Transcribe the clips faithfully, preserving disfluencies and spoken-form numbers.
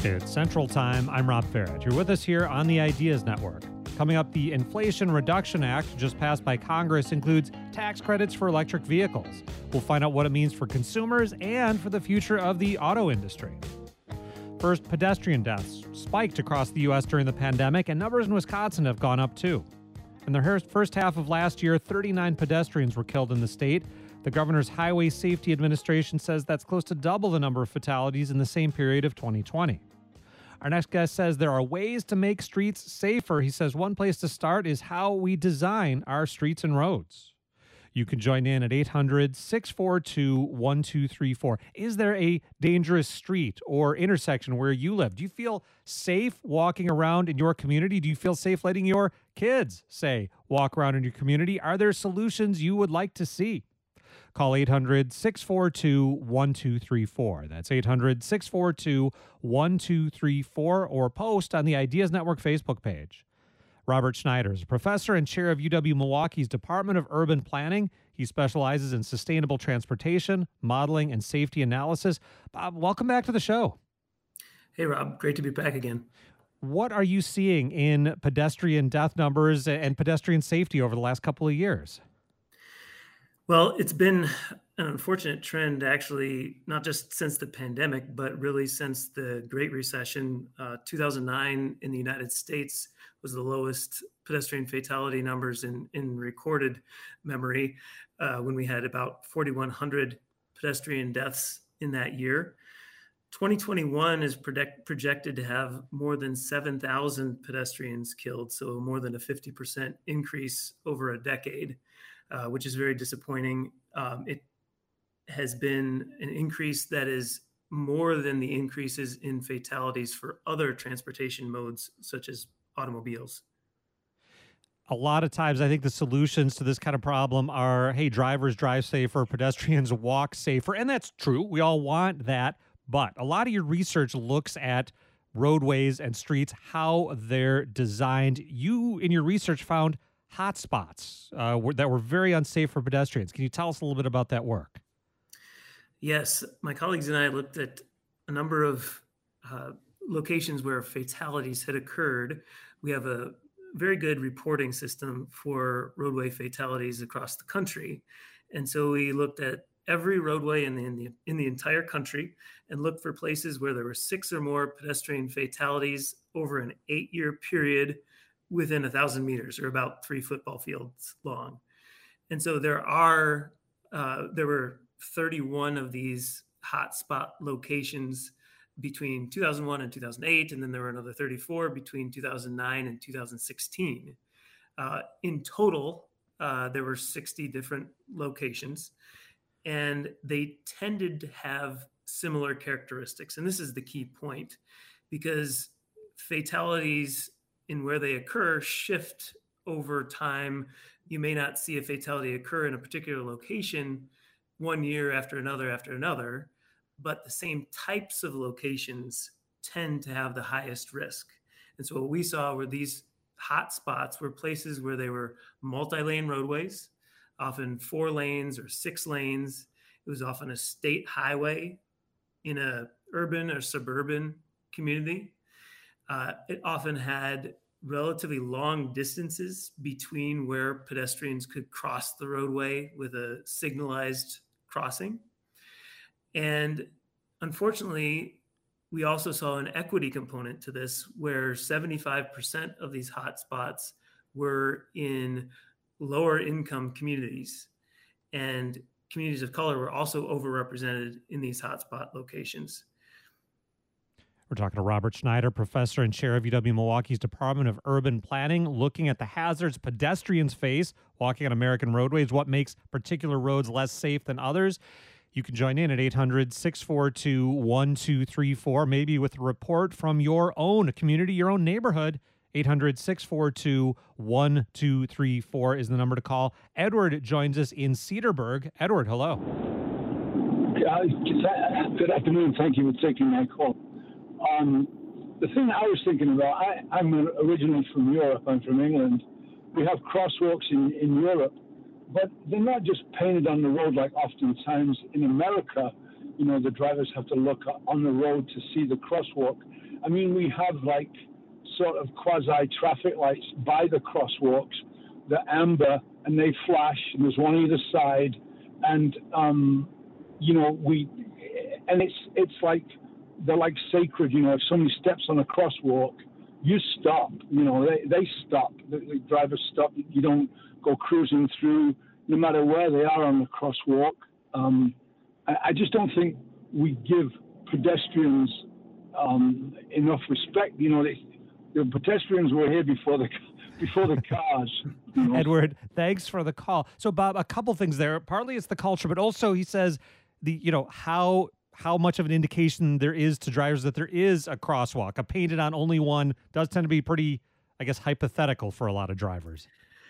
It's Central Time. I'm Rob Farrett. You're with us here on the Ideas Network. Coming up, the Inflation Reduction Act, just passed by Congress, includes tax credits for electric vehicles. We'll find out what it means for consumers and for the future of the auto industry. First, pedestrian deaths spiked across the U S during the pandemic, and numbers in Wisconsin have gone up too. In the first half of last year, thirty-nine pedestrians were killed in the state. The governor's Highway Safety Administration says that's close to double the number of fatalities in the same period of twenty twenty. Our next guest says there are ways to make streets safer. He says one place to start is how we design our streets and roads. You can join in at eight hundred, six four two, one two three four. Is there a dangerous street or intersection where you live? Do you feel safe walking around in your community? Do you feel safe letting your kids, say, walk around in your community? Are there solutions you would like to see? Call eight hundred, six four two, one two three four. That's eight hundred, six four two, one two three four, or post on the Ideas Network Facebook page. Robert Schneider is a professor and chair of U W-Milwaukee's Department of Urban Planning. He specializes in sustainable transportation, modeling, and safety analysis. Bob, welcome back to the show. Hey, Rob. Great to be back again. What are you seeing in pedestrian death numbers and pedestrian safety over the last couple of years? Well, it's been an unfortunate trend, actually, not just since the pandemic, but really since the Great Recession. Uh, two thousand nine in the United States was the lowest pedestrian fatality numbers in, in recorded memory, uh, when we had about forty-one hundred pedestrian deaths in that year. twenty twenty-one is project, projected to have more than seven thousand pedestrians killed, so more than a fifty percent increase over a decade. Uh, which is very disappointing. Um, it has been an increase that is more than the increases in fatalities for other transportation modes, such as automobiles. A lot of times, I think the solutions to this kind of problem are, hey, drivers drive safer, pedestrians walk safer. And that's true. We all want that. But a lot of your research looks at roadways and streets, how they're designed. You, in your research, found hot spots uh, that were very unsafe for pedestrians. Can you tell us a little bit about that work? Yes, my colleagues and I looked at a number of uh, locations where fatalities had occurred. We have a very good reporting system for roadway fatalities across the country. And so we looked at every roadway in the, in the, in the entire country and looked for places where there were six or more pedestrian fatalities over an eight-year period within a thousand meters, or about three football fields long. And so there are, uh, there were thirty-one of these hotspot locations between two thousand one and two thousand eight, and then there were another thirty-four between two thousand nine and two thousand sixteen. Uh, in total, uh, there were sixty different locations, and they tended to have similar characteristics. And this is the key point, because fatalities in where they occur shift over time. You may not see a fatality occur in a particular location one year after another after another, but the same types of locations tend to have the highest risk. And so what we saw were these hot spots were places where they were multi-lane roadways, often four lanes or six lanes. It was often a state highway in a urban or suburban community. Uh, it often had relatively long distances between where pedestrians could cross the roadway with a signalized crossing. And unfortunately, we also saw an equity component to this, where seventy-five percent of these hotspots were in lower income communities, and communities of color were also overrepresented in these hotspot locations. We're talking to Robert Schneider, professor and chair of U W-Milwaukee's Department of Urban Planning, looking at the hazards pedestrians face walking on American roadways, what makes particular roads less safe than others. You can join in at eight hundred, six four two, one two three four, maybe with a report from your own community, your own neighborhood. eight hundred, six four two, one two three four is the number to call. Edward joins us in Cedarburg. Edward, hello. Uh, good afternoon. Thank you for taking my call. Um, the thing I was thinking about, I, I'm originally from Europe. I'm from England. We have crosswalks in, in Europe, but they're not just painted on the road like oftentimes in America. You know, the drivers have to look on the road to see the crosswalk. I mean, we have like sort of quasi traffic lights by the crosswalks, the amber, and they flash, and there's one either side, and um, you know we, and it's it's like they're like sacred. You know, if somebody steps on a crosswalk, you stop. You know, they they stop. The, the drivers stop. You don't go cruising through, no matter where they are on the crosswalk. Um, I, I just don't think we give pedestrians um, enough respect. You know, they, the pedestrians were here before the before the cars. You know? Edward, thanks for the call. So, Bob, a couple things there. Partly it's the culture, but also he says the you know how how much of an indication there is to drivers that there is a crosswalk. A painted on only one does tend to be pretty, I guess, hypothetical for a lot of drivers.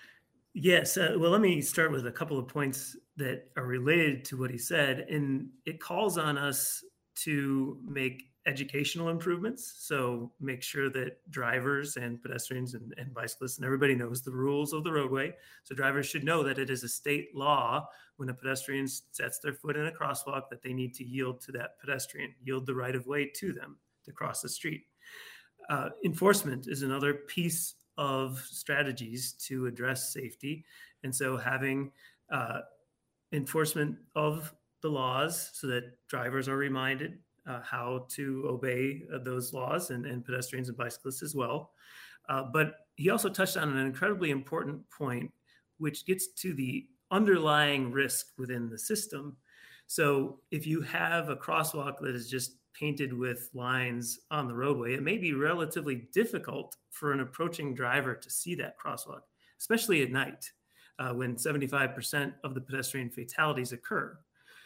Yes. Uh, well, let me start with a couple of points that are related to what he said. And it calls on us to make educational improvements. So make sure that drivers and pedestrians and, and bicyclists and everybody knows the rules of the roadway. So drivers should know that it is a state law when a pedestrian sets their foot in a crosswalk that they need to yield to that pedestrian, yield the right of way to them to cross the street. Uh, enforcement is another piece of strategies to address safety. And so having uh, enforcement of the laws so that drivers are reminded uh, how to obey uh, those laws, and, and pedestrians and bicyclists as well. Uh, but he also touched on an incredibly important point, which gets to the underlying risk within the system. So if you have a crosswalk that is just painted with lines on the roadway, it may be relatively difficult for an approaching driver to see that crosswalk, especially at night uh, when seventy-five percent of the pedestrian fatalities occur.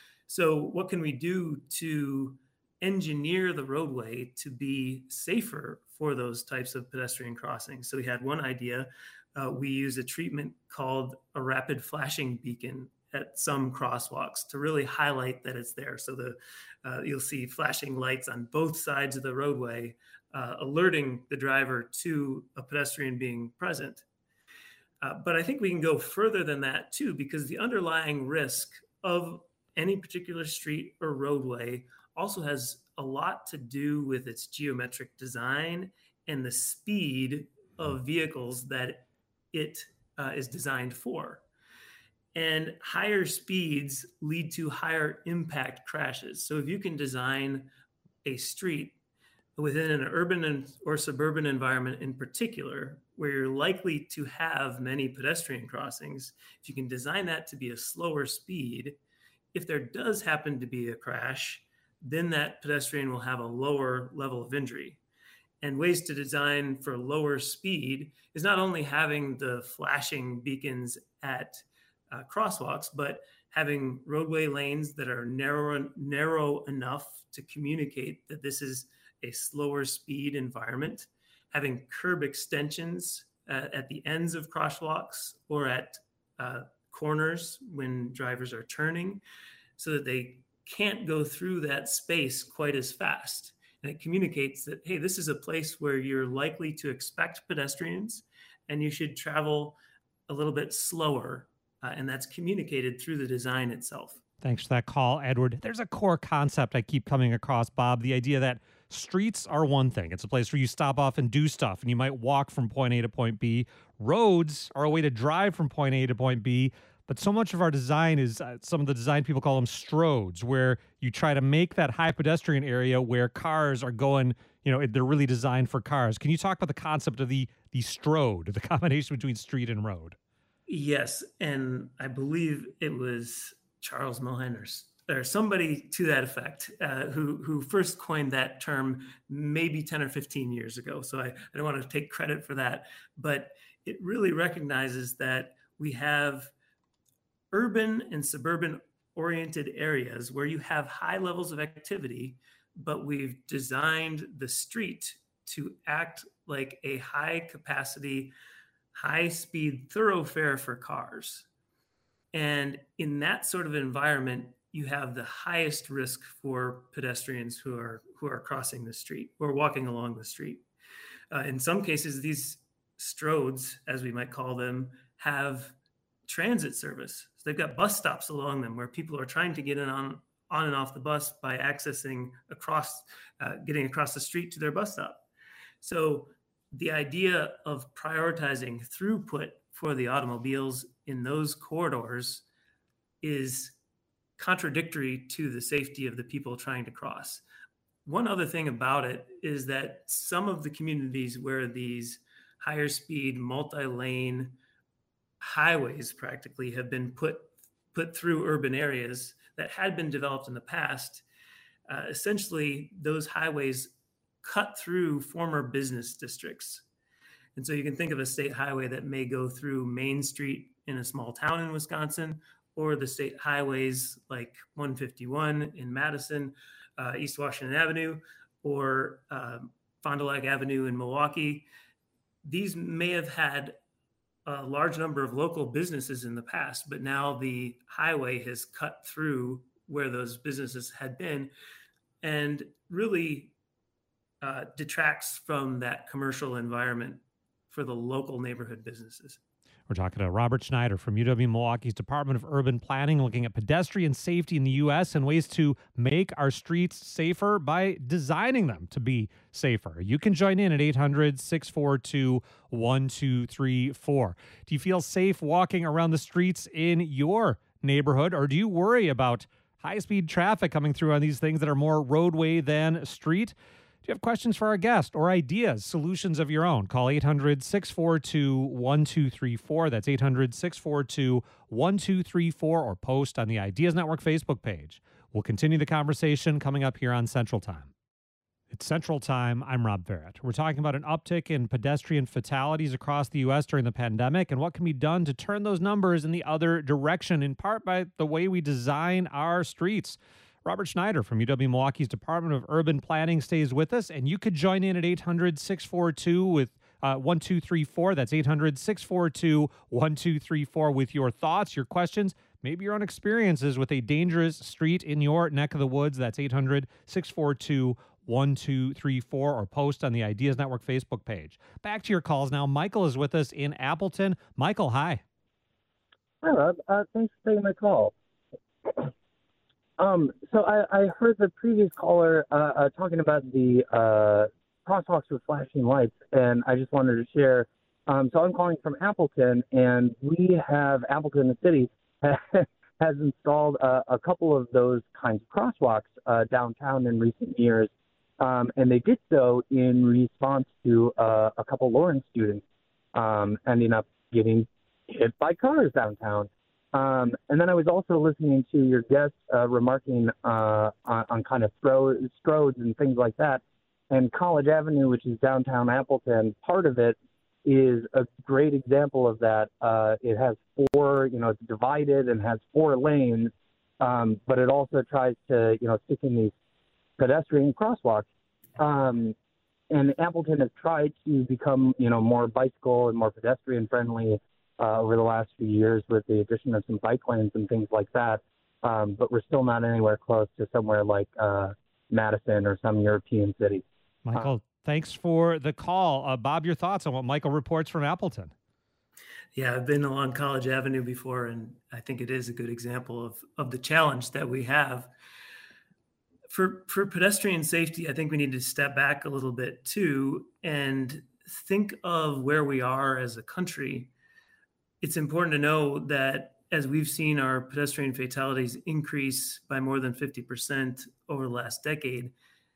So what can we do to engineer the roadway to be safer for those types of pedestrian crossings? So we had one idea. Uh, we use a treatment called a rapid flashing beacon at some crosswalks to really highlight that it's there. So the uh, you'll see flashing lights on both sides of the roadway, uh, alerting the driver to a pedestrian being present. Uh, but I think we can go further than that too, because the underlying risk of any particular street or roadway also has a lot to do with its geometric design and the speed of vehicles that it uh, is designed for. And higher speeds lead to higher impact crashes. So if you can design a street within an urban or suburban environment in particular, where you're likely to have many pedestrian crossings, if you can design that to be a slower speed, if there does happen to be a crash, then that pedestrian will have a lower level of injury. And ways to design for lower speed is not only having the flashing beacons at uh, crosswalks, but having roadway lanes that are narrow, narrow enough to communicate that this is a slower speed environment, having curb extensions uh, at the ends of crosswalks or at uh, corners when drivers are turning, so that they can't go through that space quite as fast. And it communicates that, hey, this is a place where you're likely to expect pedestrians and you should travel a little bit slower. Uh, and that's communicated through the design itself. Thanks for that call, Edward. There's a core concept I keep coming across, Bob, the idea that streets are one thing. It's a place where you stop off and do stuff, and you might walk from point A to point B. Roads are a way to drive from point A to point B. But so much of our design is, uh, some of the design people call them stroads, where you try to make that high pedestrian area where cars are going, you know, they're really designed for cars. Can you talk about the concept of the the stroad, the combination between street and road? Yes, and I believe it was Charles Mohan or, or somebody to that effect uh, who, who first coined that term maybe ten or fifteen years ago. So I, I don't want to take credit for that, but it really recognizes that we have urban and suburban oriented areas where you have high levels of activity, but we've designed the street to act like a high capacity, high speed thoroughfare for cars. And in that sort of environment, you have the highest risk for pedestrians who are who are crossing the street or walking along the street. Uh, in some cases, these stroads, as we might call them, have transit service. So they've got bus stops along them where people are trying to get in on on and off the bus by accessing across, uh, getting across the street to their bus stop. So the idea of prioritizing throughput for the automobiles in those corridors is contradictory to the safety of the people trying to cross. One other thing about it is that some of the communities where these higher speed, multi-lane highways practically have been put, put through urban areas that had been developed in the past, uh, essentially those highways cut through former business districts. And so you can think of a state highway that may go through Main Street in a small town in Wisconsin, or the state highways like one fifty-one in Madison, uh, East Washington Avenue, or uh, Fond du Lac Avenue in Milwaukee. These may have had a large number of local businesses in the past, but now the highway has cut through where those businesses had been and really uh, detracts from that commercial environment for the local neighborhood businesses. We're talking to Robert Schneider from U W Milwaukee's Department of Urban Planning, looking at pedestrian safety in the U S and ways to make our streets safer by designing them to be safer. You can join in at eight hundred, six four two, one two three four. Do you feel safe walking around the streets in your neighborhood, or do you worry about high-speed traffic coming through on these things that are more roadway than street? Do you have questions for our guest or ideas, solutions of your own? Call eight hundred, six four two, one two three four. That's eight hundred, six four two, one two three four, or post on the Ideas Network Facebook page. We'll continue the conversation coming up here on Central Time. It's Central Time. I'm Rob Barrett. We're talking about an uptick in pedestrian fatalities across the U S during the pandemic and what can be done to turn those numbers in the other direction, in part by the way we design our streets. Robert Schneider from U W Milwaukee's Department of Urban Planning stays with us, and you could join in at eight hundred, six four two with uh, one two three four. That's eight hundred, six four two, one two three four with your thoughts, your questions, maybe your own experiences with a dangerous street in your neck of the woods. That's eight hundred, six four two, one two three four, or post on the Ideas Network Facebook page. Back to your calls now. Michael is with us in Appleton. Michael, hi. Hi, Rob. Uh, thanks for taking my call. Um, so I, I heard the previous caller uh, uh, talking about the uh, crosswalks with flashing lights, and I just wanted to share. Um, so I'm calling from Appleton, and we have Appleton, the city, has installed uh, a couple of those kinds of crosswalks uh, downtown in recent years, um, and they did so in response to uh, a couple Lawrence students um, ending up getting hit by cars downtown. Um, and then I was also listening to your guest uh, remarking uh, on, on kind of Stroads and things like that. And College Avenue, which is downtown Appleton, part of it is a great example of that. Uh, it has four, you know, it's divided and has four lanes, um, but it also tries to, you know, stick in these pedestrian crosswalks. Um, and Appleton has tried to become, you know, more bicycle and more pedestrian friendly Uh, over the last few years with the addition of some bike lanes and things like that. Um, but we're still not anywhere close to somewhere like uh, Madison or some European city. Michael, uh, thanks for the call. Uh, Bob, your thoughts on what Michael reports from Appleton? Yeah, I've been along College Avenue before, and I think it is a good example of, of the challenge that we have. For, for pedestrian safety, I think we need to step back a little bit too and think of where we are as a country. It's important to know that as we've seen our pedestrian fatalities increase by more than fifty percent over the last decade,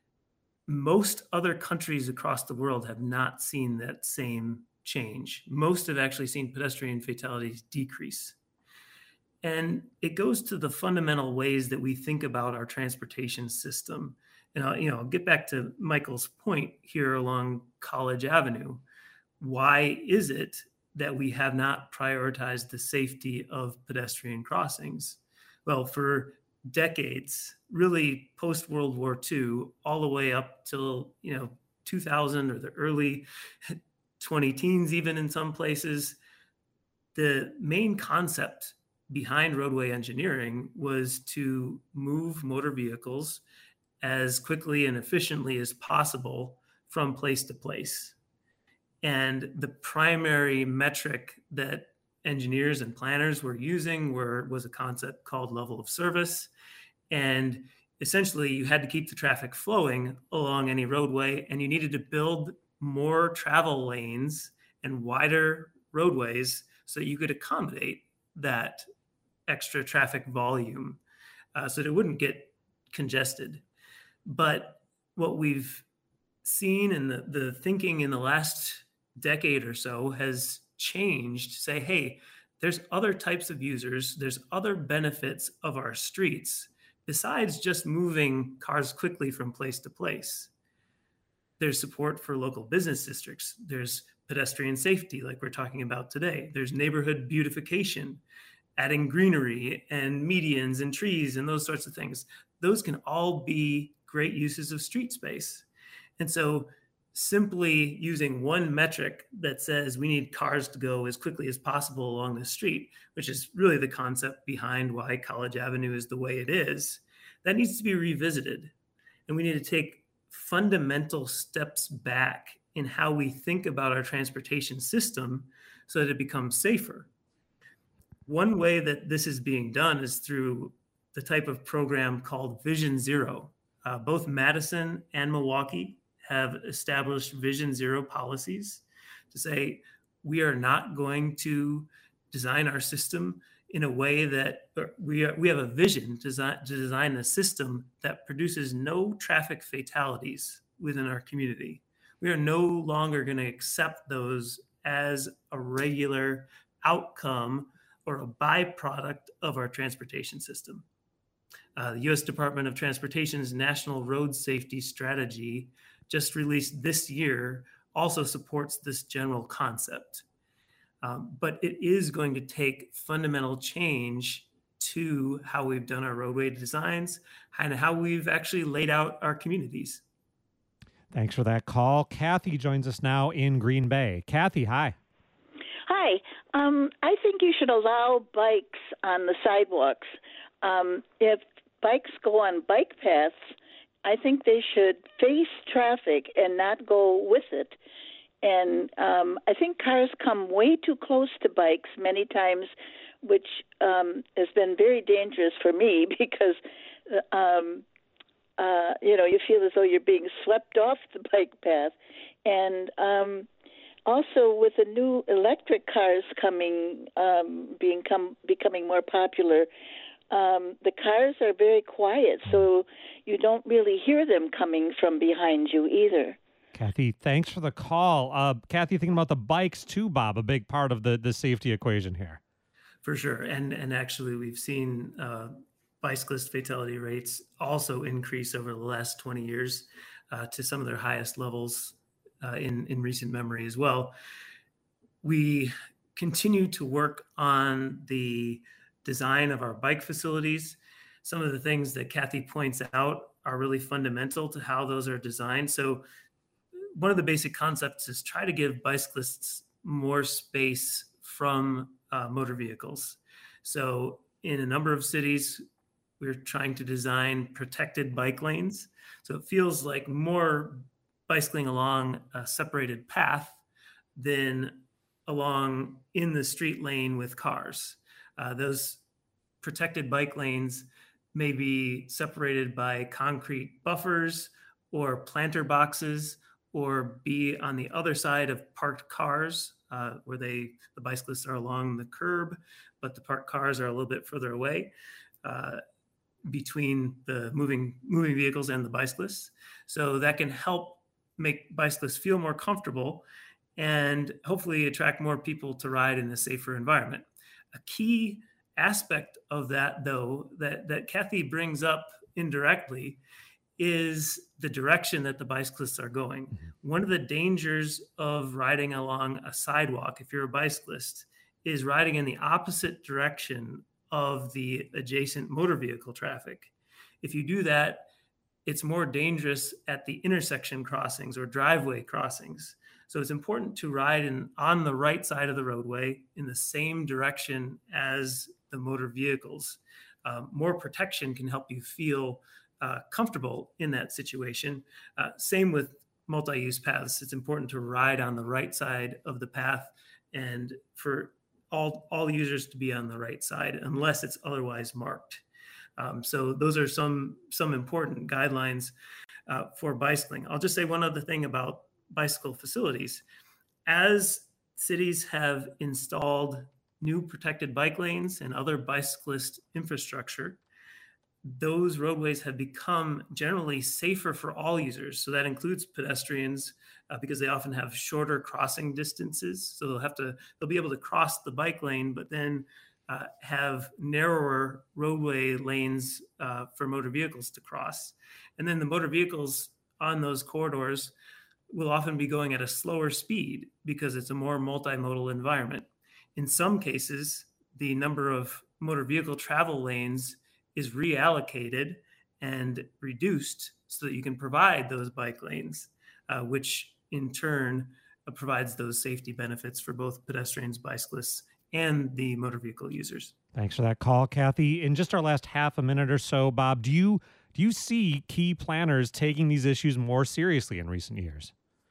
most other countries across the world have not seen that same change. Most have actually seen pedestrian fatalities decrease. And it goes to the fundamental ways that we think about our transportation system. And I'll, you know, I'll get back to Michael's point here along College Avenue. Why is it that we have not prioritized the safety of pedestrian crossings? Well, for decades, really post-World War Two, all the way up till, you know, two thousand or the early twenty teens, even in some places, the main concept behind roadway engineering was to move motor vehicles as quickly and efficiently as possible from place to place. And the primary metric that engineers and planners were using were, was a concept called level of service. And essentially, you had to keep the traffic flowing along any roadway, and you needed to build more travel lanes and wider roadways so that you could accommodate that extra traffic volume uh, so that it wouldn't get congested. But what we've seen in the, the thinking in the last decade or so has changed to say, hey, there's other types of users, there's other benefits of our streets besides just moving cars quickly from place to place. There's support for local business districts. There's pedestrian safety, like we're talking about today. There's neighborhood beautification, adding greenery and medians and trees and those sorts of things. Those can all be great uses of street space. And so simply using one metric that says we need cars to go as quickly as possible along the street, which is really the concept behind why College Avenue is the way it is, that needs to be revisited. And we need to take fundamental steps back in how we think about our transportation system so that it becomes safer. One way that this is being done is through the type of program called Vision Zero. Uh, both Madison and Milwaukee have established Vision Zero policies to say we are not going to design our system in a way that we are, we have a vision to design, to design a system that produces no traffic fatalities within our community. We are no longer going to accept those as a regular outcome or a byproduct of our transportation system. Uh, the U S Department of Transportation's National Road Safety Strategy, just released this year, also supports this general concept. Um, but it is going to take fundamental change to how we've done our roadway designs and how we've actually laid out our communities. Thanks for that call. Kathy joins us now in Green Bay. Kathy, hi. Hi. Um, I think you should allow bikes on the sidewalks. Um, if bikes go on bike paths, I think they should face traffic and not go with it. And um, I think cars come way too close to bikes many times, which um, has been very dangerous for me because, um, uh, you know, you feel as though you're being swept off the bike path. And um, also with the new electric cars coming, um, being come, becoming more popular, um, the cars are very quiet, so you don't really hear them coming from behind you either. Kathy, thanks for the call. Uh, Kathy, thinking about the bikes too, Bob, a big part of the, the safety equation here. For sure. And and actually, we've seen uh, bicyclist fatality rates also increase over the last twenty years uh, to some of their highest levels uh, in, in recent memory as well. We continue to work on the design of our bike facilities. Some of the things that Kathy points out are really fundamental to how those are designed. So one of the basic concepts is try to give bicyclists more space from uh, motor vehicles. So in a number of cities, we're trying to design protected bike lanes. So it feels like more bicycling along a separated path than along in the street lane with cars. Uh, those protected bike lanes may be separated by concrete buffers or planter boxes, or be on the other side of parked cars, uh, where they the bicyclists are along the curb, but the parked cars are a little bit further away uh, between the moving moving vehicles and the bicyclists. So that can help make bicyclists feel more comfortable and hopefully attract more people to ride in a safer environment. A key aspect of that, though, that, that Kathy brings up indirectly is the direction that the bicyclists are going. Mm-hmm. One of the dangers of riding along a sidewalk, if you're a bicyclist, is riding in the opposite direction of the adjacent motor vehicle traffic. If you do that, it's more dangerous at the intersection crossings or driveway crossings. So it's important to ride in, on the right side of the roadway in the same direction as the motor vehicles. Um, more protection can help you feel Uh, comfortable in that situation. Uh, same with multi-use paths. It's important to ride on the right side of the path and for all, all users to be on the right side unless it's otherwise marked. Um, so those are some some important guidelines uh, for bicycling. I'll just say one other thing about bicycle facilities. As cities have installed new protected bike lanes and other bicyclist infrastructure, those roadways have become generally safer for all users. So that includes pedestrians uh, because they often have shorter crossing distances. So they'll have to, they'll be able to cross the bike lane, but then uh, have narrower roadway lanes uh, for motor vehicles to cross. And then the motor vehicles on those corridors will often be going at a slower speed because it's a more multimodal environment. In some cases, the number of motor vehicle travel lanes is reallocated and reduced so that you can provide those bike lanes, uh, which in turn uh, provides those safety benefits for both pedestrians, bicyclists, and the motor vehicle users. Thanks for that call, Kathy. In just our last half a minute or so, Bob, do you do you see key planners taking these issues more seriously in recent years?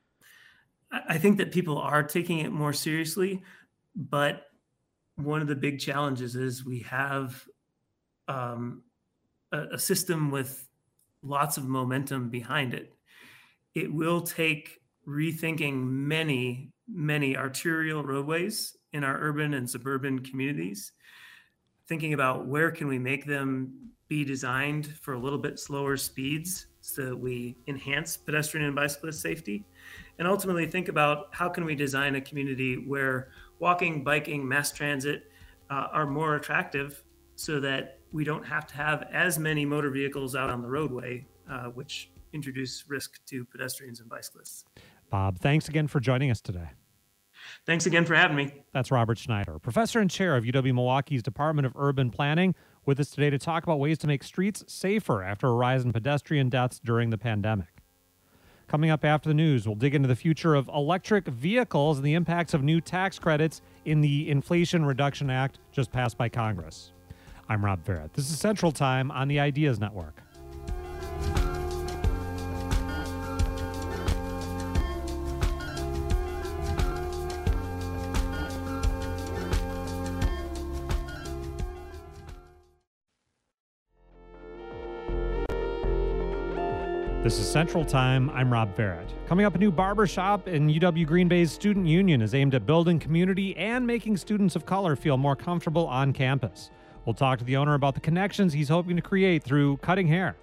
I think that people are taking it more seriously, but one of the big challenges is we have um, a, a system with lots of momentum behind it. It will take rethinking many, many arterial roadways in our urban and suburban communities, thinking about where can we make them be designed for a little bit slower speeds so that we enhance pedestrian and bicyclist safety, and ultimately think about how can we design a community where walking, biking, mass transit uh, are more attractive so that we don't have to have as many motor vehicles out on the roadway, uh, which introduce risk to pedestrians and bicyclists. Bob, thanks again for joining us today. Thanks again for having me. That's Robert Schneider, professor and chair of U W-Milwaukee's Department of Urban Planning, with us today to talk about ways to make streets safer after a rise in pedestrian deaths during the pandemic. Coming up after the news, we'll dig into the future of electric vehicles and the impacts of new tax credits in the Inflation Reduction Act just passed by Congress. I'm Rob Barrett. This is Central Time on the Ideas Network. This is Central Time. I'm Rob Barrett. Coming up, a new barbershop in U W Green Bay's Student Union is aimed at building community and making students of color feel more comfortable on campus. We'll talk to the owner about the connections he's hoping to create through cutting hair.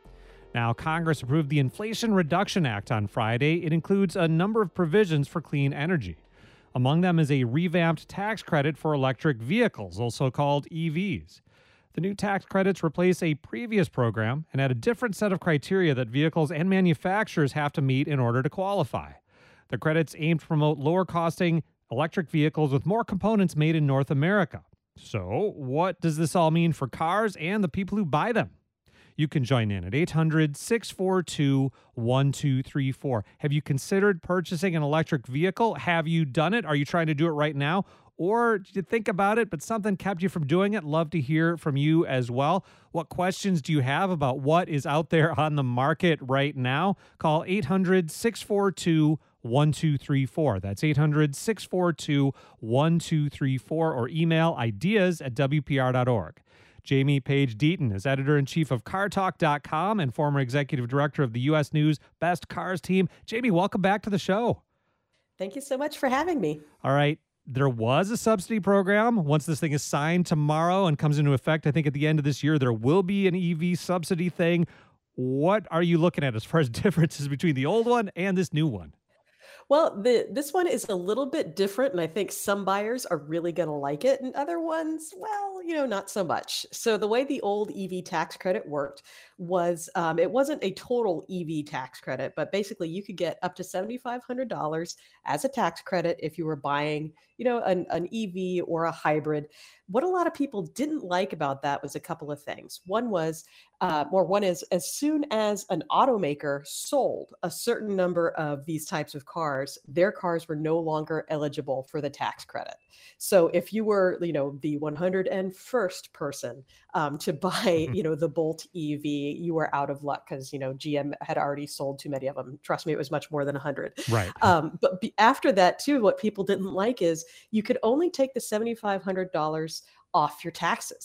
Now, Congress approved the Inflation Reduction Act on Friday. It includes a number of provisions for clean energy. Among them is a revamped tax credit for electric vehicles, also called E Vs. The new tax credits replace a previous program and add a different set of criteria that vehicles and manufacturers have to meet in order to qualify. The credits aim to promote lower-costing electric vehicles with more components made in North America. So, what does this all mean for cars and the people who buy them? You can join in at eight hundred, six four two, one two three four. Have you considered purchasing an electric vehicle? Have you done it? Are you trying to do it right now? Or did you think about it, but something kept you from doing it? Love to hear from you as well. What questions do you have about what is out there on the market right now? Call eight hundred, six four two, one two three four. That's eight hundred, six four two, one two three four, or email ideas at W P R dot org. Jamie Page Deaton is editor-in-chief of car talk dot com and former executive director of the U S News Best Cars team. Jamie, welcome back to the show. Thank you so much for having me. All right. There was a subsidy program. Once this thing is signed tomorrow and comes into effect, I think at the end of this year, there will be an E V subsidy thing. What are you looking at as far as differences between the old one and this new one? Well, the this one is a little bit different, and I think some buyers are really going to like it, and other ones, well, you know, not so much. So the way the old E V tax credit worked was um, it wasn't a total E V tax credit, but basically you could get up to seven thousand five hundred dollars as a tax credit if you were buying, you know, an, an E V or a hybrid. What a lot of people didn't like about that was a couple of things. One was, uh, or one is, as soon as an automaker sold a certain number of these types of cars, their cars were no longer eligible for the tax credit. So if you were, you know, the one hundred first person um, to buy, you know, the Bolt E V, you were out of luck because, you know, G M had already sold too many of them. Trust me, it was much more than one hundred. Right. Um, but be, after that, too, what people didn't like is you could only take the seven thousand five hundred dollars off your taxes.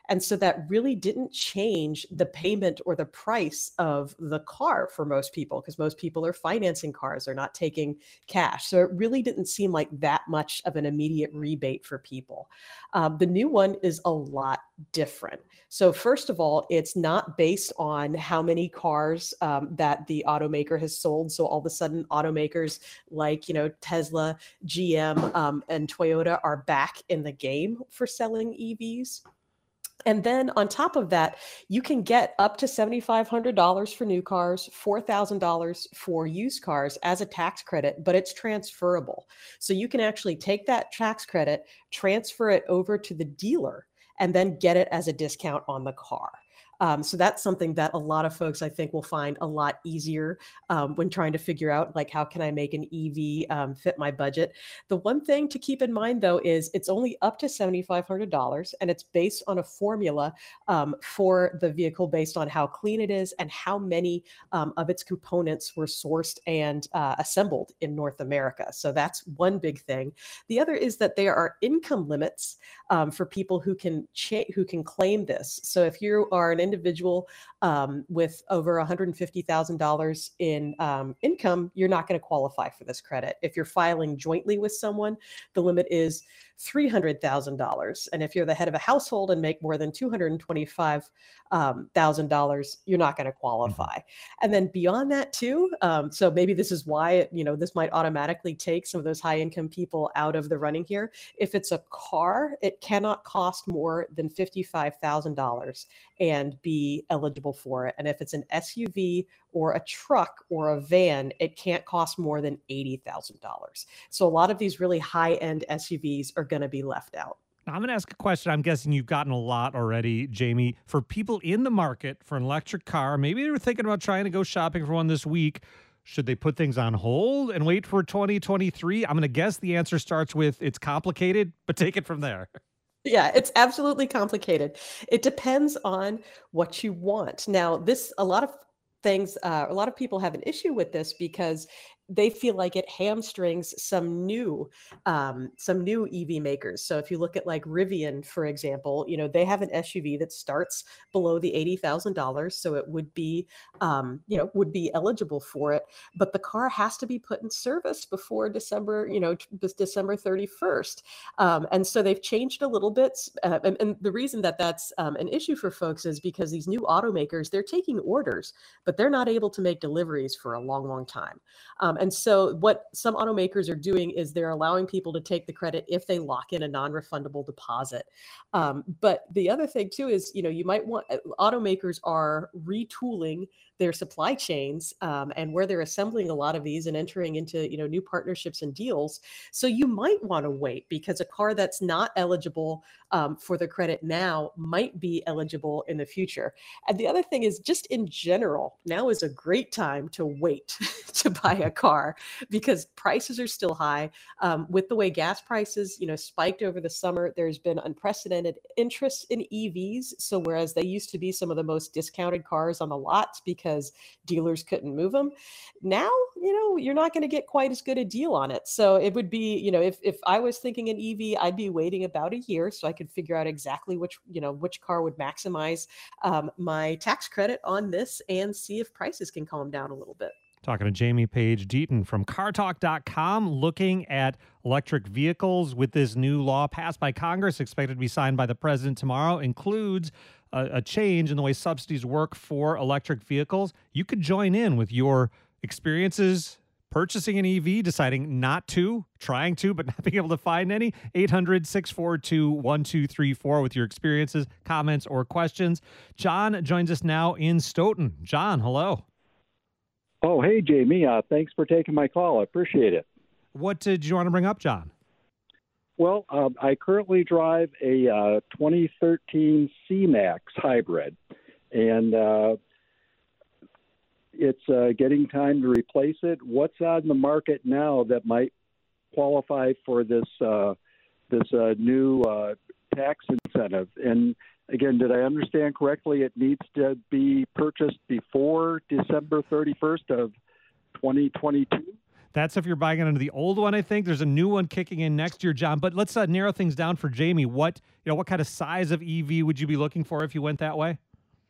And so that really didn't change the payment or the price of the car for most people, because most people are financing cars, they're not taking cash. So it really didn't seem like that much of an immediate rebate for people. Um, the new one is a lot different. So first of all, it's not based on how many cars um, that the automaker has sold. So all of a sudden automakers like, you know, Tesla, G M, um, and Toyota are back in the game for selling E Vs. And then on top of that, you can get up to seven thousand five hundred dollars for new cars, four thousand dollars for used cars as a tax credit, but it's transferable. So you can actually take that tax credit, transfer it over to the dealer, and then get it as a discount on the car. Um, so that's something that a lot of folks, I think, will find a lot easier um, when trying to figure out, like, how can I make an E V um, fit my budget? The one thing to keep in mind, though, is it's only up to seven thousand five hundred dollars, and it's based on a formula um, for the vehicle based on how clean it is and how many um, of its components were sourced and uh, assembled in North America. So that's one big thing. The other is that there are income limits um, for people who can cha- who can claim this. So if you are an individual um, with over one hundred fifty thousand dollars in um, income, you're not going to qualify for this credit. If you're filing jointly with someone, the limit is three hundred thousand dollars. And if you're the head of a household and make more than two hundred twenty-five thousand dollars, you're not going to qualify. And then beyond that too, um, so maybe this is why, you know, this might automatically take some of those high income people out of the running here. If it's a car, it cannot cost more than fifty-five thousand dollars and be eligible for it. And if it's an S U V or a truck or a van, it can't cost more than eighty thousand dollars. So a lot of these really high-end S U Vs are going to be left out. Now, I'm going to ask a question. I'm guessing you've gotten a lot already, Jamie. For people in the market for an electric car, maybe they were thinking about trying to go shopping for one this week. Should they put things on hold and wait for twenty twenty-three? I'm going to guess the answer starts with it's complicated, but take it from there. Yeah, it's absolutely complicated. It depends on what you want. Now, this, a lot of things, uh, a lot of people have an issue with this because they feel like it hamstrings some new, um, some new E V makers. So if you look at like Rivian, for example, you know, they have an S U V that starts below the eighty thousand dollars. So it would be, um, you know, would be eligible for it, but the car has to be put in service before December, you know, this December thirty-first. Um, and so they've changed a little bit. Uh, and, and the reason that that's um, an issue for folks is because these new automakers, they're taking orders, but they're not able to make deliveries for a long, long time. Um, and so what some automakers are doing is they're allowing people to take the credit if they lock in a non-refundable deposit. Um, but the other thing too is, you know, you might want, automakers are retooling their supply chains um, and where they're assembling a lot of these and entering into, you know, new partnerships and deals. So you might want to wait because a car that's not eligible um, for the credit now might be eligible in the future. And the other thing is just in general, now is a great time to wait to buy a car because prices are still high. Um, with the way gas prices, you know, spiked over the summer, there's been unprecedented interest in E Vs. So whereas they used to be some of the most discounted cars on the lots because dealers couldn't move them, now, you know, you're not going to get quite as good a deal on it. So it would be, you know, if, if I was thinking an E V, I'd be waiting about a year so I could figure out exactly which, you know, which car would maximize um, my tax credit on this and see if prices can calm down a little bit. Talking to Jamie Page Deaton from car talk dot com, looking at electric vehicles with this new law passed by Congress, expected to be signed by the president tomorrow, includes a, a change in the way subsidies work for electric vehicles. You could join in with your experiences purchasing an E V, deciding not to, trying to, but not being able to find any. eight hundred, six four two, one two three four with your experiences, comments, or questions. John joins us now in Stoughton. John, hello. Oh, hey, Jamie. Uh, thanks for taking my call. I appreciate it. What did you want to bring up, John? Well, uh, I currently drive a uh, twenty thirteen C-Max hybrid, and uh, it's uh, getting time to replace it. What's on the market now that might qualify for this uh, this uh, new uh, tax incentive? And again, did I understand correctly? It needs to be purchased before December thirty-first of twenty twenty-two? That's if you're buying it under the old one, I think. There's a new one kicking in next year, John. But let's uh, narrow things down for Jamie. What, you know, what kind of size of E V would you be looking for if you went that way?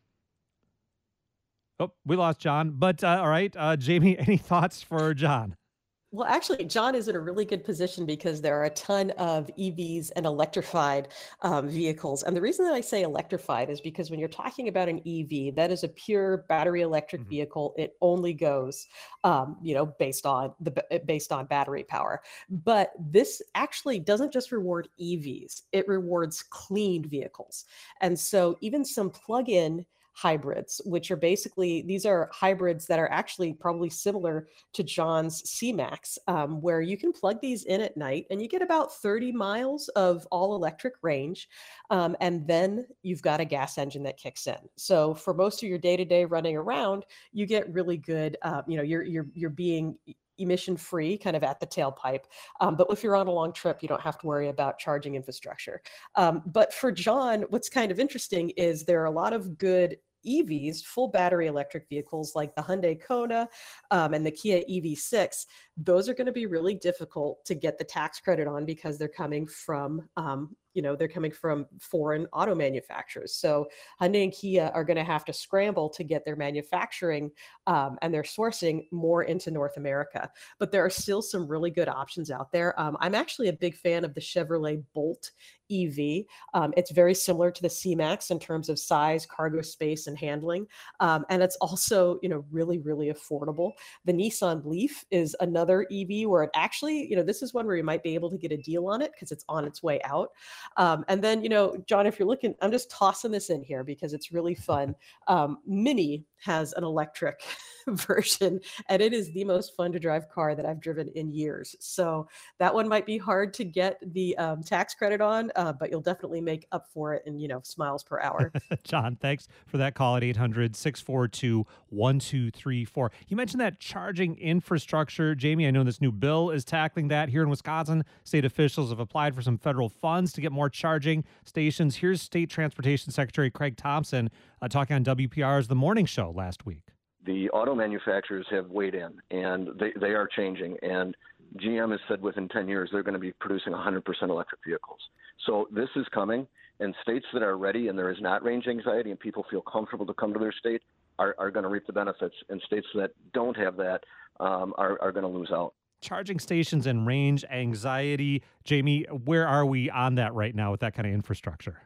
Oh, we lost John. But uh, all right, uh, Jamie, any thoughts for John? Well, actually, John is in a really good position because there are a ton of E Vs and electrified um, vehicles. And the reason that I say electrified is because when you're talking about an E V, that is a pure battery electric mm-hmm. vehicle. It only goes, um, you know, based on the based on battery power. But this actually doesn't just reward E Vs; it rewards clean vehicles. And so even some plug-in hybrids, which are basically, these are hybrids that are actually probably similar to John's C-Max, um, where you can plug these in at night and you get about thirty miles of all electric range. Um, and then you've got a gas engine that kicks in. So for most of your day-to-day running around, you get really good, uh, you know, you're, you're, you're being emission free kind of at the tailpipe. Um, but if you're on a long trip, you don't have to worry about charging infrastructure. Um, but for John, what's kind of interesting is there are a lot of good E Vs, full battery electric vehicles like the Hyundai Kona um, and the Kia E V six. Those are going to be really difficult to get the tax credit on because they're coming from, um, you know, they're coming from foreign auto manufacturers. So Hyundai and Kia are going to have to scramble to get their manufacturing um, and their sourcing more into North America. But there are still some really good options out there. Um, I'm actually a big fan of the Chevrolet Bolt E V. Um, it's very similar to the C-Max in terms of size, cargo space, and handling. Um, and it's also, you know, really, really affordable. The Nissan Leaf is another E V where it actually, you know, this is one where you might be able to get a deal on it because it's on its way out. Um, and then, you know, John, if you're looking, I'm just tossing this in here because it's really fun. Um, Mini has an electric version, and it is the most fun to drive car that I've driven in years. So that one might be hard to get the um, tax credit on, uh, but you'll definitely make up for it in, you know, smiles per hour. John, thanks for that call at eight hundred, six four two, one two three four. You mentioned that charging infrastructure. Jamie, I know this new bill is tackling that here in Wisconsin. State officials have applied for some federal funds to get more charging stations. Here's State Transportation Secretary Craig Thompson uh, talking on W P R's The Morning Show last week. The auto manufacturers have weighed in, and they, they are changing. And G M has said within ten years they're going to be producing one hundred percent electric vehicles. So this is coming, and states that are ready and there is not range anxiety and people feel comfortable to come to their state are, are going to reap the benefits, and states that don't have that um, are, are going to lose out. Charging stations and range anxiety. Jamie, where are we on that right now with that kind of infrastructure?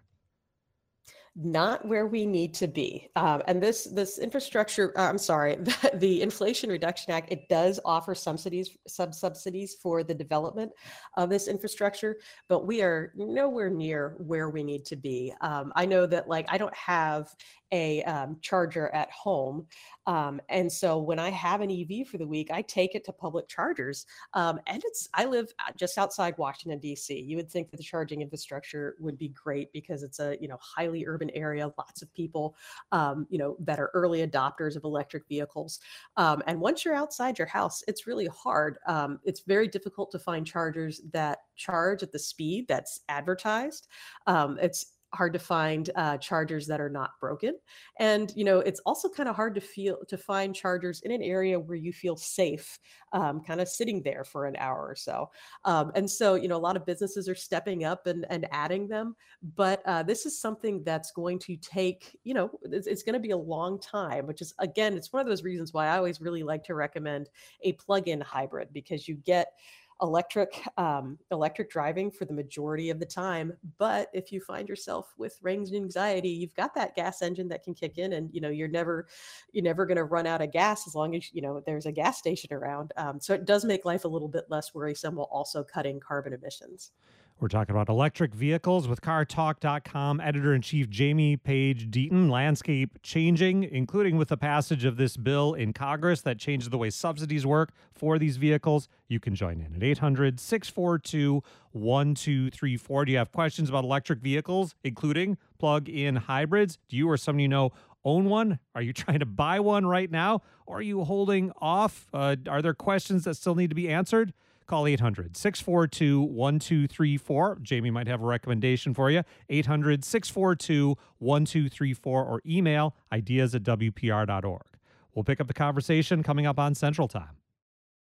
Not where we need to be. Um, and this this infrastructure, uh, I'm sorry, the, the Inflation Reduction Act, it does offer subsidies, sub subsidies for the development of this infrastructure, but we are nowhere near where we need to be. Um, I know that, like, I don't have a um, charger at home. Um, and so when I have an E V for the week, I take it to public chargers. Um, and it's, I live just outside Washington, D C. You would think that the charging infrastructure would be great because it's a, you know, highly urban area, lots of people, um, you know, that are early adopters of electric vehicles. Um, and once you're outside your house, it's really hard. Um, it's very difficult to find chargers that charge at the speed that's advertised. Um, it's hard to find uh, chargers that are not broken. And, you know, it's also kind of hard to feel to find chargers in an area where you feel safe, um, kind of sitting there for an hour or so. Um, and so, you know, a lot of businesses are stepping up and, and adding them. But uh, this is something that's going to take, you know, it's, it's going to be a long time, which is, again, it's one of those reasons why I always really like to recommend a plug-in hybrid, because you get electric um, electric driving for the majority of the time. But if you find yourself with range anxiety, you've got that gas engine that can kick in, and you know you're never you're never going to run out of gas as long as you know there's a gas station around. Um, so it does make life a little bit less worrisome while also cutting carbon emissions. We're talking about electric vehicles with car talk dot com editor-in-chief Jamie Page Deaton. Landscape changing, including with the passage of this bill in Congress that changes the way subsidies work for these vehicles. You can join in at eight hundred, six four two, one two three four. Do you have questions about electric vehicles, including plug-in hybrids? Do you or someone you know own one? Are you trying to buy one right now? Or are you holding off? Uh, are there questions that still need to be answered? Call eight hundred, six four two, one two three four. Jamie might have a recommendation for you. eight hundred, six four two, one two three four, or email ideas at W P R dot org. We'll pick up the conversation coming up on Central Time.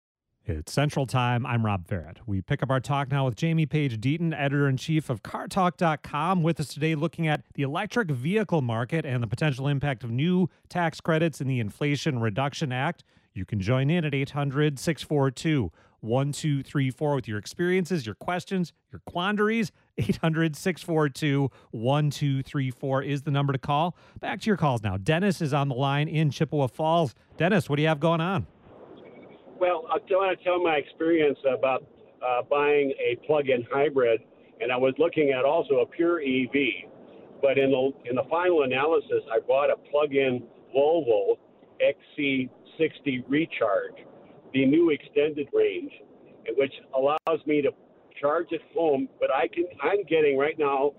It's Central Time. I'm Rob Farrett. We pick up our talk now with Jamie Page Deaton, editor-in-chief of car talk dot com, with us today looking at the electric vehicle market and the potential impact of new tax credits in the Inflation Reduction Act. You can join in at eight hundred, six four two, one two three four with your experiences, your questions, your quandaries. eight hundred, six four two, one two three four is the number to call. Back to your calls now. Dennis is on the line in Chippewa Falls. Dennis, what do you have going on? Well, I want to tell my experience about uh, buying a plug-in hybrid, and I was looking at also a pure E V. But in the in the final analysis, I bought a plug-in Volvo X C sixty Recharge, the new extended range, which allows me to charge at home. But I can I'm getting right now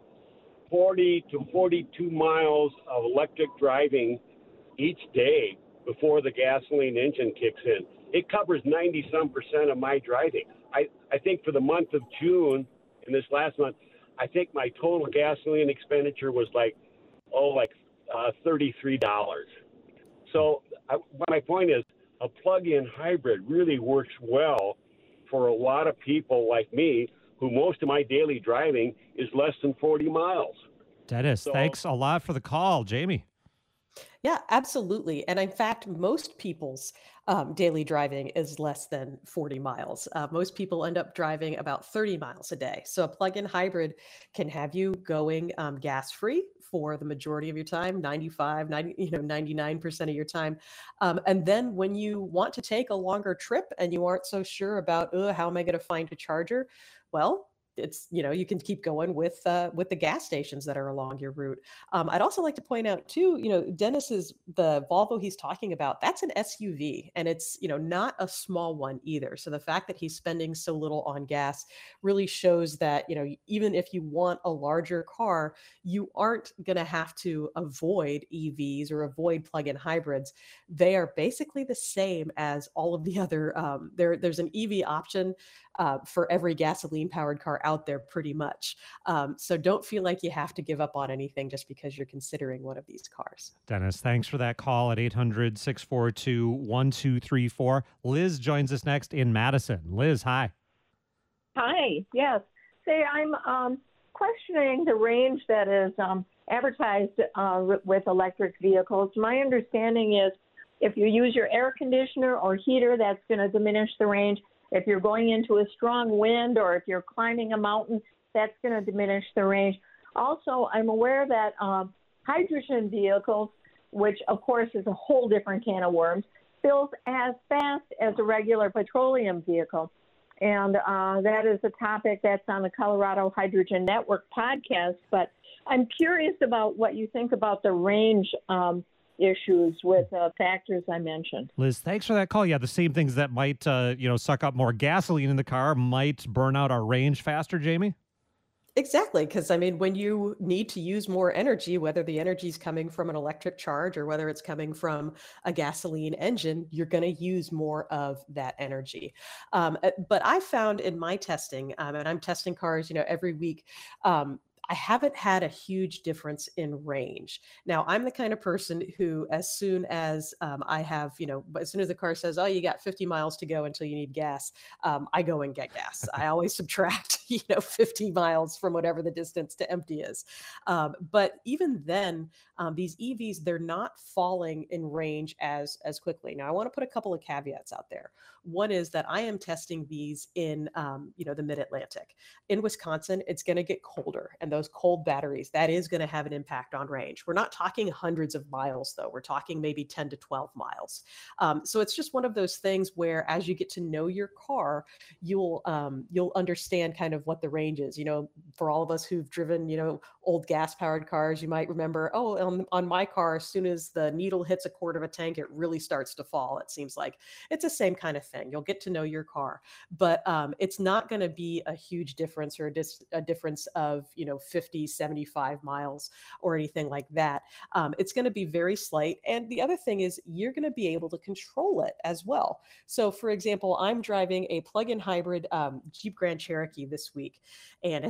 forty to forty-two miles of electric driving each day before the gasoline engine kicks in. It covers ninety some percent of my driving. I, I think for the month of June, in this last month, I think my total gasoline expenditure was like, oh, like uh, thirty-three dollars. So I, my point is, a plug-in hybrid really works well for a lot of people like me, who most of my daily driving is less than forty miles. Dennis, so, thanks a lot for the call. Jamie? Yeah, absolutely. And in fact, most people's um, daily driving is less than forty miles. Uh, most people end up driving about thirty miles a day. So a plug-in hybrid can have you going um, gas-free for the majority of your time, ninety-five, ninety, you know, ninety-nine percent of your time. Um, and then when you want to take a longer trip and you aren't so sure about, oh, how am I going to find a charger? Well, it's, you know, you can keep going with uh, with the gas stations that are along your route. Um, I'd also like to point out too, you know, Dennis's, the Volvo he's talking about, that's an S U V, and it's, you know, not a small one either. So the fact that he's spending so little on gas really shows that, you know, even if you want a larger car, you aren't going to have to avoid E Vs or avoid plug-in hybrids. They are basically the same as all of the other, um, there, there's an E V option Uh, for every gasoline-powered car out there, pretty much. Um, so don't feel like you have to give up on anything just because you're considering one of these cars. Dennis, thanks for that call at eight hundred, six four two, one two three four. Liz joins us next in Madison. Liz, hi. Hi, yes. Say, I'm um, questioning the range that is um, advertised uh, with electric vehicles. My understanding is if you use your air conditioner or heater, that's going to diminish the range. If you're going into a strong wind or if you're climbing a mountain, that's going to diminish the range. Also, I'm aware that um, hydrogen vehicles, which of course is a whole different can of worms, fills as fast as a regular petroleum vehicle. And uh, that is a topic that's on the Colorado Hydrogen Network podcast. But I'm curious about what you think about the range um issues with uh, factors I mentioned. Liz, thanks for that call. Yeah, the same things that might, uh, you know, suck up more gasoline in the car might burn out our range faster, Jamie? Exactly, because I mean, when you need to use more energy, whether the energy is coming from an electric charge or whether it's coming from a gasoline engine, you're going to use more of that energy. Um, but I found in my testing, um, and I'm testing cars, you know, every week, um, I haven't had a huge difference in range. Now, I'm the kind of person who, as soon as um, I have, you know, as soon as the car says, oh, you got fifty miles to go until you need gas, um, I go and get gas. I always subtract, you know, fifty miles from whatever the distance to empty is. Um, but even then, um, these E Vs, they're not falling in range as, as quickly. Now, I want to put a couple of caveats out there. One is that I am testing these in, um, you know, the mid-Atlantic. In Wisconsin, it's going to get colder, and those cold batteries, that is going to have an impact on range. We're not talking hundreds of miles, though. We're talking maybe ten to twelve miles. Um, so it's just one of those things where, as you get to know your car, you'll um, you'll understand kind of what the range is. You know, for all of us who've driven, you know, old gas-powered cars, you might remember, oh, on, on my car, as soon as the needle hits a quarter of a tank, it really starts to fall. It seems like it's the same kind of thing. You'll get to know your car, but um, it's not going to be a huge difference or a, dis- a difference of, you know, fifty, seventy-five miles or anything like that. Um, it's going to be very slight. And the other thing is you're going to be able to control it as well. So for example, I'm driving a plug-in hybrid um, Jeep Grand Cherokee this week, and it was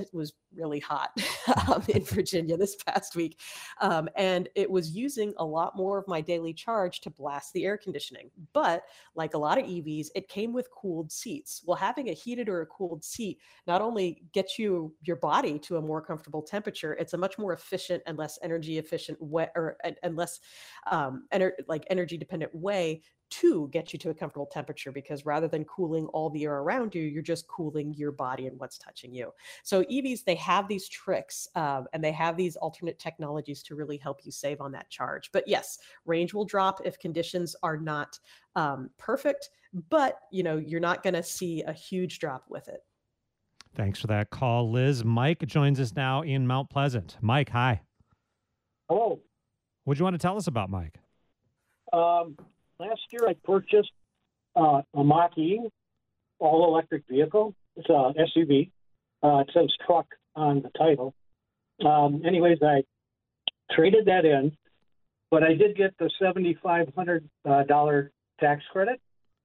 really hot um, in Virginia this past week. Um, and it was using a lot more of my daily charge to blast the air conditioning. But like a lot of E Vs, it came with cooled seats. Well, having a heated or a cooled seat not only gets you your body to a more comfortable temperature, it's a much more efficient and less energy efficient way, or and, and less um, ener- like energy dependent way to get you to a comfortable temperature, because rather than cooling all the air around you, you're just cooling your body and what's touching you. So E Vs, they have these tricks um, and they have these alternate technologies to really help you save on that charge. But yes, range will drop if conditions are not um, perfect, but you know, you're not going to see a huge drop with it. Thanks for that call, Liz. Mike joins us now in Mount Pleasant. Mike, hi. Hello. What do you want to tell us about, Mike? Um, last year I purchased uh, a Mach-E all-electric vehicle. It's a S U V. Uh, it says truck on the title. Um, anyways, I traded that in, but I did get the seven thousand five hundred dollars uh, tax credit,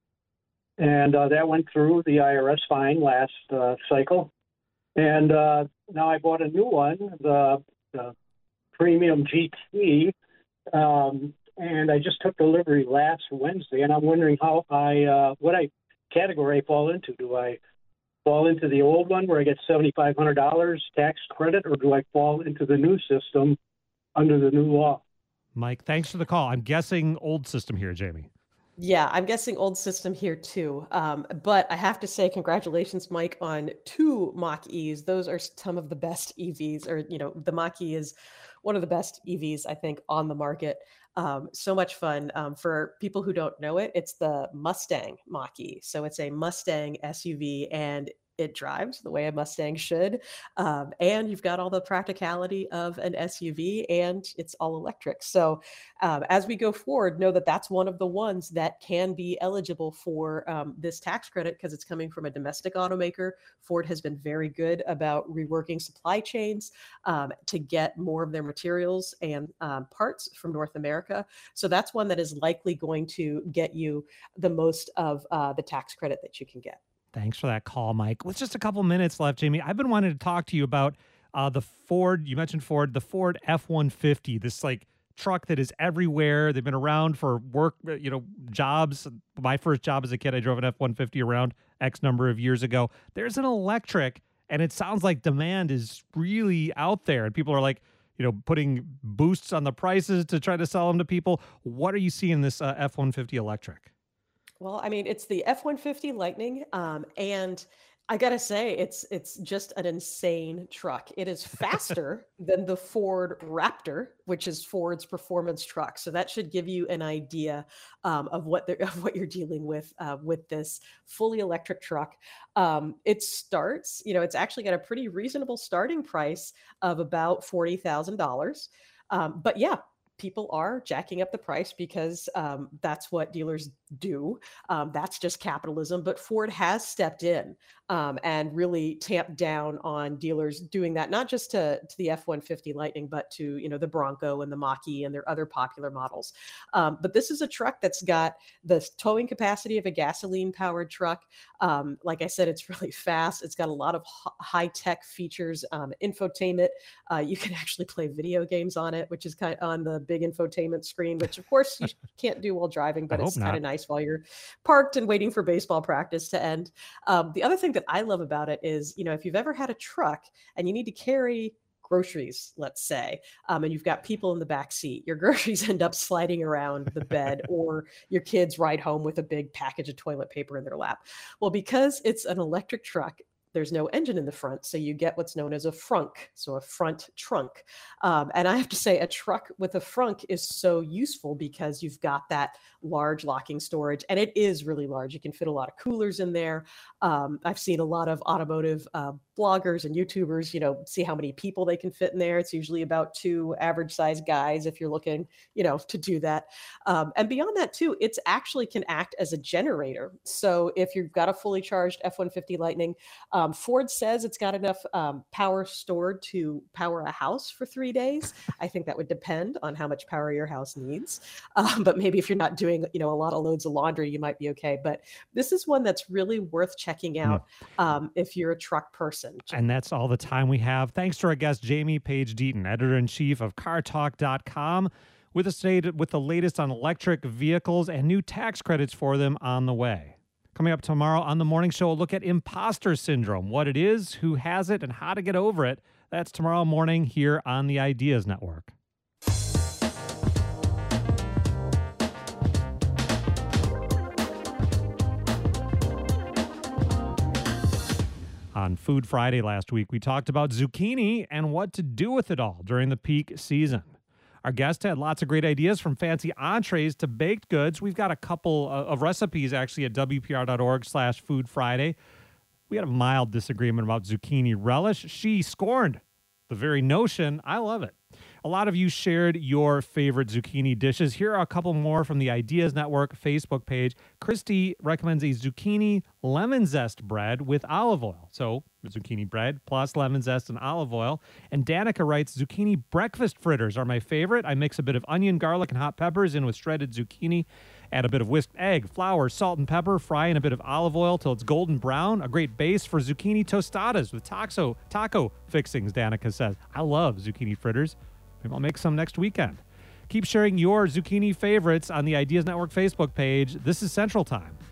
and uh, that went through the I R S fine last uh, cycle. And uh, now I bought a new one, the, the Premium G T, um, and I just took delivery last Wednesday, and I'm wondering how I, uh, what I category I fall into. Do I fall into the old one where I get seven thousand five hundred dollars tax credit, or do I fall into the new system under the new law? Mike, thanks for the call. I'm guessing old system here, Jamie. Yeah, I'm guessing old system here too. Um, but I have to say, congratulations, Mike, on two Mach-E's. Those are some of the best E Vs, or, you know, the Mach-E is one of the best E Vs, I think, on the market. Um, so much fun. Um, for people who don't know it, it's the Mustang Mach-E. So it's a Mustang S U V, and it drives the way a Mustang should. Um, and you've got all the practicality of an S U V, and it's all electric. So um, as we go forward, know that that's one of the ones that can be eligible for um, this tax credit, because it's coming from a domestic automaker. Ford has been very good about reworking supply chains um, to get more of their materials and um, parts from North America. So that's one that is likely going to get you the most of uh, the tax credit that you can get. Thanks for that call, Mike. With just a couple minutes left, Jamie, I've been wanting to talk to you about uh, the Ford, you mentioned Ford, the Ford F one fifty, this like truck that is everywhere. They've been around for work, you know, jobs. My first job as a kid, I drove an F one fifty around X number of years ago. There's an electric, and it sounds like demand is really out there, and people are like, you know, putting boosts on the prices to try to sell them to people. What are you seeing this uh, F one fifty electric? Well, I mean, it's the F one fifty Lightning, um, and I gotta say, it's it's just an insane truck. It is faster than the Ford Raptor, which is Ford's performance truck. So that should give you an idea um, of what they're, of what you're dealing with uh, with this fully electric truck. Um, it starts, you know, it's actually got a pretty reasonable starting price of about forty thousand dollars. Um, but yeah. People are jacking up the price because um, that's what dealers do. Um, that's just capitalism. But Ford has stepped in um, and really tamped down on dealers doing that, not just to, to the F one fifty Lightning, but to, you know, the Bronco and the Mach-E and their other popular models. Um, but this is a truck that's got the towing capacity of a gasoline-powered truck. Um, like I said, it's really fast. It's got a lot of h- high-tech features, um, infotainment. Uh, you can actually play video games on it, which is kind of on the big infotainment screen, which of course you can't do while driving, but it's kind of nice while you're parked and waiting for baseball practice to end. Um, the other thing that I love about it is, you know, if you've ever had a truck and you need to carry groceries, let's say, um, and you've got people in the back seat, your groceries end up sliding around the bed, or your kids ride home with a big package of toilet paper in their lap. Well, because it's an electric truck, there's no engine in the front, so you get what's known as a frunk, so a front trunk. Um, and I have to say, a truck with a frunk is so useful because you've got that large locking storage, and it is really large. You can fit a lot of coolers in there. Um, I've seen a lot of automotive uh, bloggers and YouTubers, you know, see how many people they can fit in there. It's usually about two average sized guys if you're looking, you know, to do that. Um, and beyond that too, it's actually can act as a generator. So if you've got a fully charged F one fifty Lightning, um, Ford says it's got enough um, power stored to power a house for three days. I think that would depend on how much power your house needs. Um, but maybe if you're not doing, you know, a lot of loads of laundry, you might be okay. But this is one that's really worth checking out um, if you're a truck person. person. And that's all the time we have. Thanks to our guest, Jamie Page Deaton, editor-in-chief of car talk dot com, with us today with the latest on electric vehicles and new tax credits for them on the way. Coming up tomorrow on The Morning Show, a look at imposter syndrome, what it is, who has it, and how to get over it. That's tomorrow morning here on the Ideas Network. On Food Friday last week, we talked about zucchini and what to do with it all during the peak season. Our guest had lots of great ideas, from fancy entrees to baked goods. We've got a couple of recipes actually at W P R dot org slash Food Friday. We had a mild disagreement about zucchini relish. She scorned the very notion. I love it. A lot of you shared your favorite zucchini dishes. Here are a couple more from the Ideas Network Facebook page. Christy recommends a zucchini lemon zest bread with olive oil. So zucchini bread plus lemon zest and olive oil. And Danica writes, zucchini breakfast fritters are my favorite. I mix a bit of onion, garlic, and hot peppers in with shredded zucchini. Add a bit of whisked egg, flour, salt, and pepper. Fry in a bit of olive oil till it's golden brown. A great base for zucchini tostadas with taco, taco fixings, Danica says. I love zucchini fritters. Maybe I'll make some next weekend. Keep sharing your zucchini favorites on the Ideas Network Facebook page. This is Central Time.